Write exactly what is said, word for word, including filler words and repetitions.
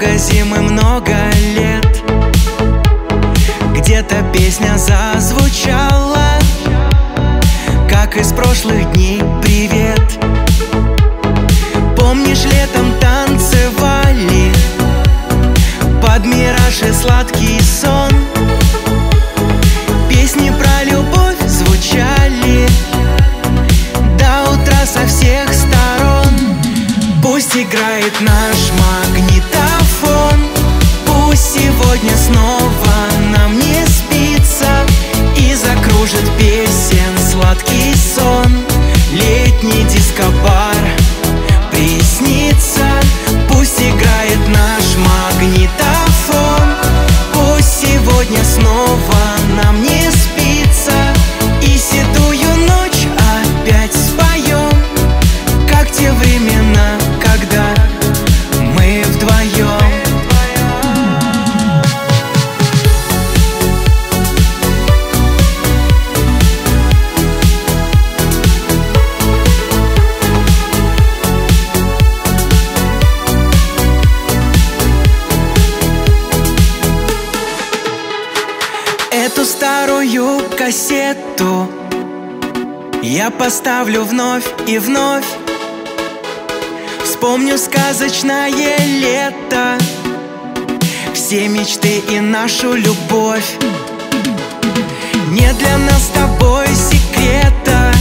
Много зим и много лет. Где-то песня зазвучала, как из прошлых дней привет. Помнишь, летом танцевали под мираж и сладкий сон. Песни про любовь звучали до утра со всех сторон. Пусть играет наш магнитофон, пусть сегодня снова нам не спится, и закружит песен сладкий сон. Летний дискобар приснится. Пусть играет наш магнитофон, пусть сегодня снова нам не спится, и седую ночь опять споем, как те времена, когда мы вдвоем. Эту старую кассету я поставлю вновь и вновь. Вспомню сказочное лето, все мечты и нашу любовь. Нет для нас с тобой секрета,